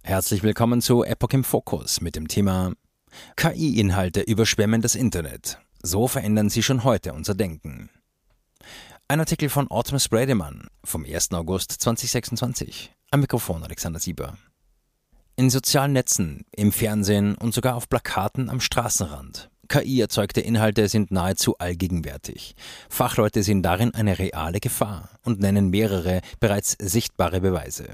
Herzlich willkommen zu Epoch im Fokus mit dem Thema KI-Inhalte überschwemmen das Internet. So verändern sie schon heute unser Denken. Ein Artikel von Autumn Sprademan vom 1. August 2026. Am Mikrofon Alexander Sieber. In sozialen Netzen, im Fernsehen und sogar auf Plakaten am Straßenrand. KI-erzeugte Inhalte sind nahezu allgegenwärtig. Fachleute sehen darin eine reale Gefahr und nennen mehrere bereits sichtbare Beweise.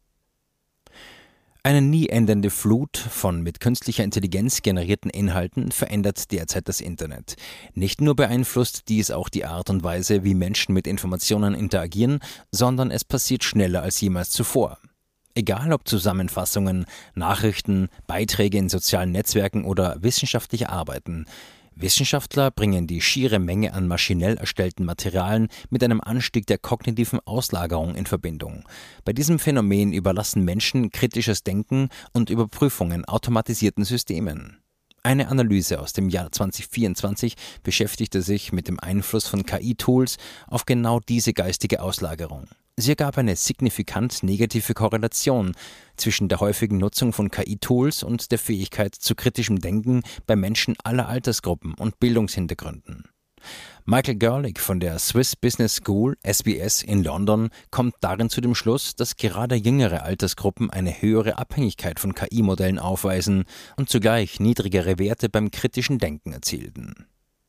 Eine nie endende Flut von mit künstlicher Intelligenz generierten Inhalten verändert derzeit das Internet. Nicht nur beeinflusst dies auch die Art und Weise, wie Menschen mit Informationen interagieren, sondern es passiert schneller als jemals zuvor. Egal ob Zusammenfassungen, Nachrichten, Beiträge in sozialen Netzwerken oder wissenschaftliche Arbeiten. Wissenschaftler bringen die schiere Menge an maschinell erstellten Materialien mit einem Anstieg der kognitiven Auslagerung in Verbindung. Bei diesem Phänomen überlassen Menschen kritisches Denken und Überprüfungen automatisierten Systemen. Eine Analyse aus dem Jahr 2024 beschäftigte sich mit dem Einfluss von KI-Tools auf genau diese geistige Auslagerung. Sie ergab eine signifikant negative Korrelation zwischen der häufigen Nutzung von KI-Tools und der Fähigkeit zu kritischem Denken bei Menschen aller Altersgruppen und Bildungshintergründen. Michael Gerlich von der Swiss Business School, SBS, in London kommt darin zu dem Schluss, dass gerade jüngere Altersgruppen eine höhere Abhängigkeit von KI-Modellen aufweisen und zugleich niedrigere Werte beim kritischen Denken erzielten.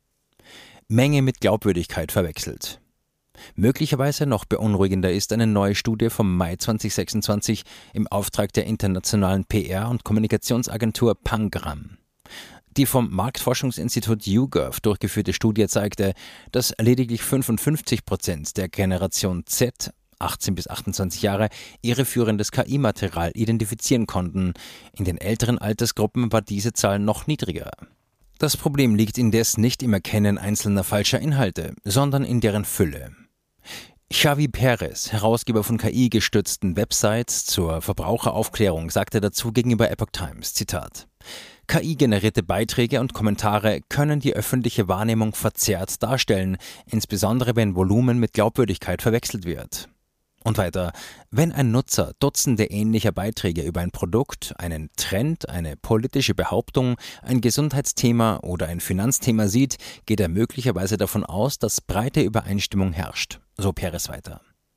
Menge mit Glaubwürdigkeit verwechselt. Möglicherweise noch beunruhigender ist eine neue Studie vom Mai 2026 im Auftrag der internationalen PR- und Kommunikationsagentur Pangram. Die vom Marktforschungsinstitut YouGov durchgeführte Studie zeigte, dass lediglich 55% der Generation Z, 18 bis 28 Jahre, irreführendes KI-Material identifizieren konnten. In den älteren Altersgruppen war diese Zahl noch niedriger. Das Problem liegt indes nicht im Erkennen einzelner falscher Inhalte, sondern in deren Fülle. Xavi Perez, Herausgeber von KI-gestützten Websites zur Verbraucheraufklärung, sagte dazu gegenüber Epoch Times, Zitat: KI-generierte Beiträge und Kommentare können die öffentliche Wahrnehmung verzerrt darstellen, insbesondere wenn Volumen mit Glaubwürdigkeit verwechselt wird. Und weiter, wenn ein Nutzer Dutzende ähnlicher Beiträge über ein Produkt, einen Trend, eine politische Behauptung, ein Gesundheitsthema oder ein Finanzthema sieht, geht er möglicherweise davon aus, dass breite Übereinstimmung herrscht. So Perez weiter.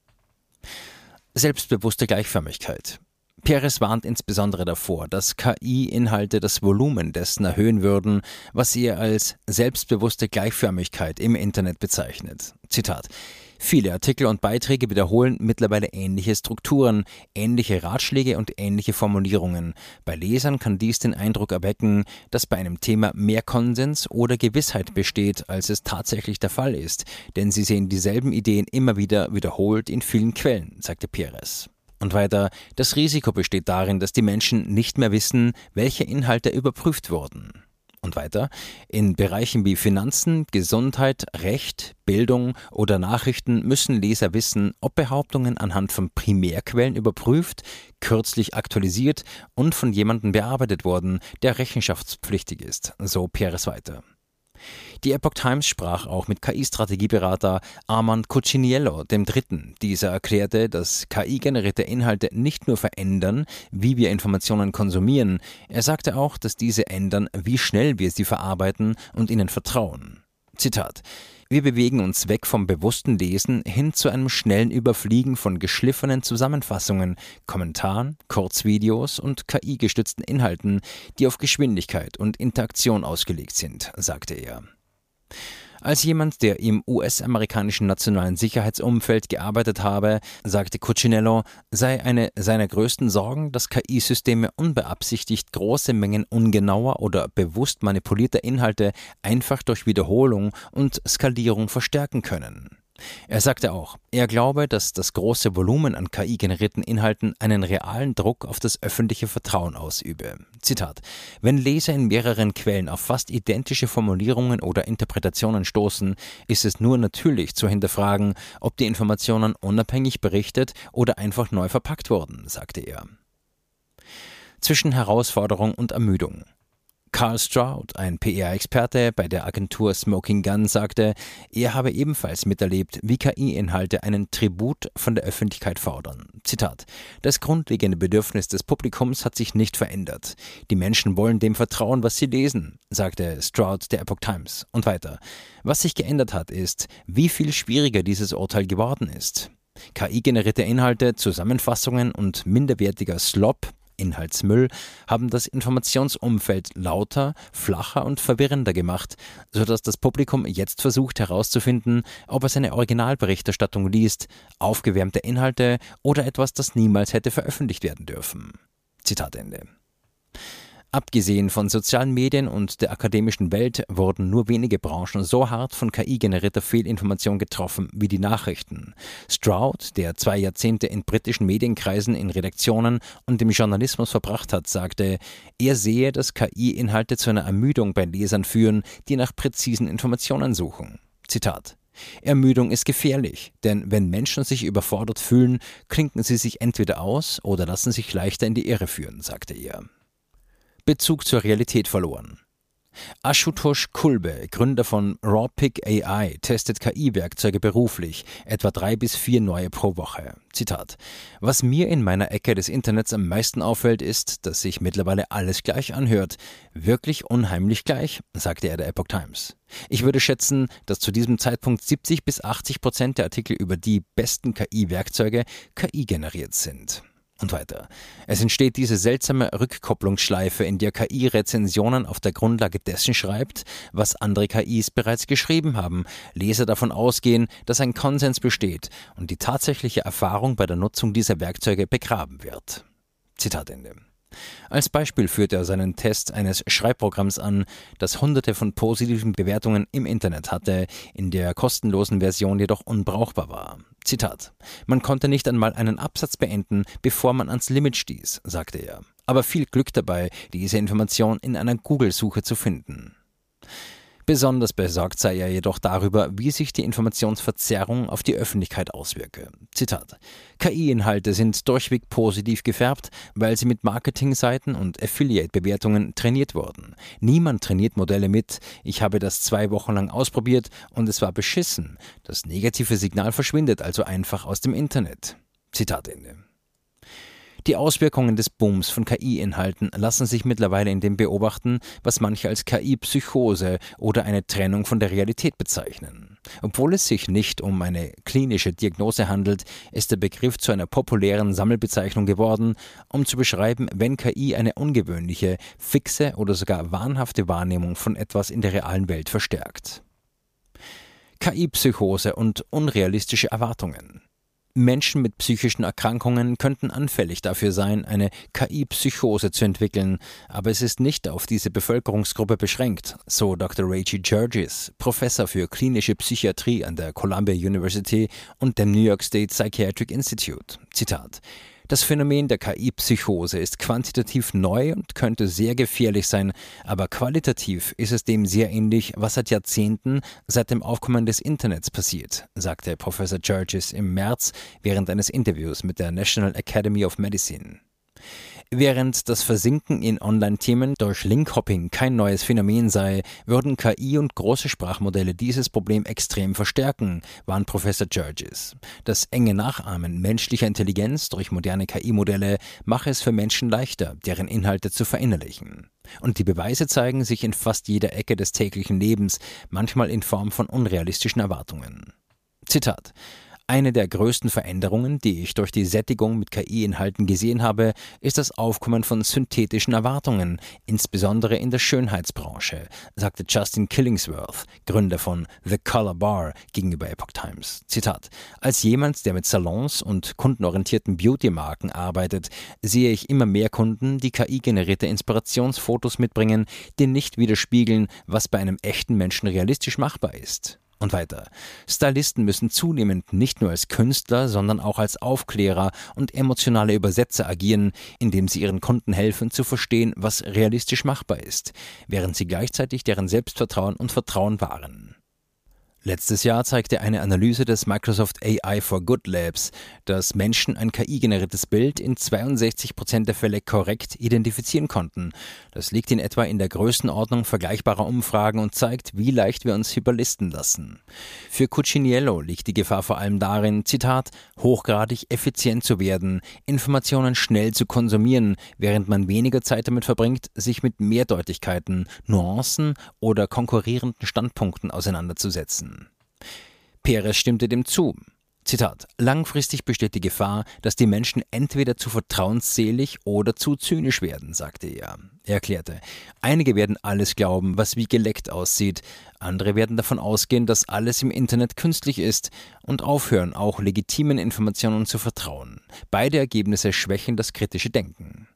Selbstbewusste Gleichförmigkeit. Perez warnt insbesondere davor, dass KI-Inhalte das Volumen dessen erhöhen würden, was er als selbstbewusste Gleichförmigkeit im Internet bezeichnet. Zitat: Viele Artikel und Beiträge wiederholen mittlerweile ähnliche Strukturen, ähnliche Ratschläge und ähnliche Formulierungen. Bei Lesern kann dies den Eindruck erwecken, dass bei einem Thema mehr Konsens oder Gewissheit besteht, als es tatsächlich der Fall ist, denn sie sehen dieselben Ideen immer wieder wiederholt in vielen Quellen, sagte Perez. Und weiter, das Risiko besteht darin, dass die Menschen nicht mehr wissen, welche Inhalte überprüft wurden. Und weiter, in Bereichen wie Finanzen, Gesundheit, Recht, Bildung oder Nachrichten müssen Leser wissen, ob Behauptungen anhand von Primärquellen überprüft, kürzlich aktualisiert und von jemandem bearbeitet wurden, der rechenschaftspflichtig ist, so Perez weiter. Die Epoch Times sprach auch mit KI-Strategieberater Armand Cuciniello III. Dieser erklärte, dass KI-generierte Inhalte nicht nur verändern, wie wir Informationen konsumieren, er sagte auch, dass diese ändern, wie schnell wir sie verarbeiten und ihnen vertrauen. Zitat: Wir bewegen uns weg vom bewussten Lesen hin zu einem schnellen Überfliegen von geschliffenen Zusammenfassungen, Kommentaren, Kurzvideos und KI-gestützten Inhalten, die auf Geschwindigkeit und Interaktion ausgelegt sind, sagte er. Als jemand, der im US-amerikanischen nationalen Sicherheitsumfeld gearbeitet habe, sagte Cuciniello, sei eine seiner größten Sorgen, dass KI-Systeme unbeabsichtigt große Mengen ungenauer oder bewusst manipulierter Inhalte einfach durch Wiederholung und Skalierung verstärken können. Er sagte auch, er glaube, dass das große Volumen an KI-generierten Inhalten einen realen Druck auf das öffentliche Vertrauen ausübe. Zitat: Wenn Leser in mehreren Quellen auf fast identische Formulierungen oder Interpretationen stoßen, ist es nur natürlich zu hinterfragen, ob die Informationen unabhängig berichtet oder einfach neu verpackt wurden, sagte er. Zwischen Herausforderung und Ermüdung. Carl Stroud, ein PR-Experte bei der Agentur Smoking Gun, sagte, er habe ebenfalls miterlebt, wie KI-Inhalte einen Tribut von der Öffentlichkeit fordern. Zitat: Das grundlegende Bedürfnis des Publikums hat sich nicht verändert. Die Menschen wollen dem vertrauen, was sie lesen, sagte Stroud der Epoch Times. Und weiter: Was sich geändert hat, ist, wie viel schwieriger dieses Urteil geworden ist. KI-generierte Inhalte, Zusammenfassungen und minderwertiger Slop, Inhaltsmüll, haben das Informationsumfeld lauter, flacher und verwirrender gemacht, sodass das Publikum jetzt versucht herauszufinden, ob es eine Originalberichterstattung liest, aufgewärmte Inhalte oder etwas, das niemals hätte veröffentlicht werden dürfen. Zitat Ende. Abgesehen von sozialen Medien und der akademischen Welt wurden nur wenige Branchen so hart von KI-generierter Fehlinformation getroffen wie die Nachrichten. Stroud, der 2 Jahrzehnte in britischen Medienkreisen in Redaktionen und im Journalismus verbracht hat, sagte, er sehe, dass KI-Inhalte zu einer Ermüdung bei Lesern führen, die nach präzisen Informationen suchen. Zitat: Ermüdung ist gefährlich, denn wenn Menschen sich überfordert fühlen, klinken sie sich entweder aus oder lassen sich leichter in die Irre führen, sagte er. Bezug zur Realität verloren. Ashutosh Kulbe, Gründer von Rawpik AI, testet KI-Werkzeuge beruflich, etwa 3 bis 4 neue pro Woche. Zitat: Was mir in meiner Ecke des Internets am meisten auffällt, ist, dass sich mittlerweile alles gleich anhört. Wirklich unheimlich gleich, sagte er der Epoch Times. Ich würde schätzen, dass zu diesem Zeitpunkt 70 bis 80% der Artikel über die besten KI-Werkzeuge KI-generiert sind. Und weiter: Es entsteht diese seltsame Rückkopplungsschleife, in der KI Rezensionen auf der Grundlage dessen schreibt, was andere KIs bereits geschrieben haben, Leser davon ausgehen, dass ein Konsens besteht und die tatsächliche Erfahrung bei der Nutzung dieser Werkzeuge begraben wird. Zitat Ende. Als Beispiel führt er seinen Test eines Schreibprogramms an, das hunderte von positiven Bewertungen im Internet hatte, in der kostenlosen Version jedoch unbrauchbar war. Zitat: Man konnte nicht einmal einen Absatz beenden, bevor man ans Limit stieß, sagte er. Aber viel Glück dabei, diese Information in einer Google-Suche zu finden. Besonders besorgt sei er jedoch darüber, wie sich die Informationsverzerrung auf die Öffentlichkeit auswirke. Zitat: KI-Inhalte sind durchweg positiv gefärbt, weil sie mit Marketingseiten und Affiliate-Bewertungen trainiert wurden. Niemand trainiert Modelle mit. Ich habe das 2 Wochen lang ausprobiert und es war beschissen. Das negative Signal verschwindet also einfach aus dem Internet. Zitat Ende. Die Auswirkungen des Booms von KI-Inhalten lassen sich mittlerweile in dem beobachten, was manche als KI-Psychose oder eine Trennung von der Realität bezeichnen. Obwohl es sich nicht um eine klinische Diagnose handelt, ist der Begriff zu einer populären Sammelbezeichnung geworden, um zu beschreiben, wenn KI eine ungewöhnliche, fixe oder sogar wahnhafte Wahrnehmung von etwas in der realen Welt verstärkt. KI-Psychose und unrealistische Erwartungen. Menschen mit psychischen Erkrankungen könnten anfällig dafür sein, eine KI-Psychose zu entwickeln, aber es ist nicht auf diese Bevölkerungsgruppe beschränkt, so Dr. Rachel Georges, Professor für klinische Psychiatrie an der Columbia University und dem New York State Psychiatric Institute. Zitat: Das Phänomen der KI-Psychose ist quantitativ neu und könnte sehr gefährlich sein, aber qualitativ ist es dem sehr ähnlich, was seit Jahrzehnten seit dem Aufkommen des Internets passiert, sagte Professor Georges im März während eines Interviews mit der National Academy of Medicine. Während das Versinken in Online-Themen durch Linkhopping kein neues Phänomen sei, würden KI und große Sprachmodelle dieses Problem extrem verstärken, warnt Professor Georges. Das enge Nachahmen menschlicher Intelligenz durch moderne KI-Modelle mache es für Menschen leichter, deren Inhalte zu verinnerlichen. Und die Beweise zeigen sich in fast jeder Ecke des täglichen Lebens, manchmal in Form von unrealistischen Erwartungen. Zitat: Eine der größten Veränderungen, die ich durch die Sättigung mit KI-Inhalten gesehen habe, ist das Aufkommen von synthetischen Erwartungen, insbesondere in der Schönheitsbranche, sagte Justin Killingsworth, Gründer von The Color Bar, gegenüber Epoch Times. Zitat: Als jemand, der mit Salons und kundenorientierten Beauty-Marken arbeitet, sehe ich immer mehr Kunden, die KI-generierte Inspirationsfotos mitbringen, die nicht widerspiegeln, was bei einem echten Menschen realistisch machbar ist. Und weiter: Stylisten müssen zunehmend nicht nur als Künstler, sondern auch als Aufklärer und emotionale Übersetzer agieren, indem sie ihren Kunden helfen zu verstehen, was realistisch machbar ist, während sie gleichzeitig deren Selbstvertrauen und Vertrauen wahren. Letztes Jahr zeigte eine Analyse des Microsoft AI for Good Labs, dass Menschen ein KI-generiertes Bild in 62% der Fälle korrekt identifizieren konnten. Das liegt in etwa in der Größenordnung vergleichbarer Umfragen und zeigt, wie leicht wir uns überlisten lassen. Für Cuciniello liegt die Gefahr vor allem darin, Zitat, hochgradig effizient zu werden, Informationen schnell zu konsumieren, während man weniger Zeit damit verbringt, sich mit Mehrdeutigkeiten, Nuancen oder konkurrierenden Standpunkten auseinanderzusetzen. Perez stimmte dem zu. Zitat: Langfristig besteht die Gefahr, dass die Menschen entweder zu vertrauensselig oder zu zynisch werden, sagte er. Er erklärte, einige werden alles glauben, was wie geleckt aussieht, andere werden davon ausgehen, dass alles im Internet künstlich ist und aufhören, auch legitimen Informationen zu vertrauen. Beide Ergebnisse schwächen das kritische Denken.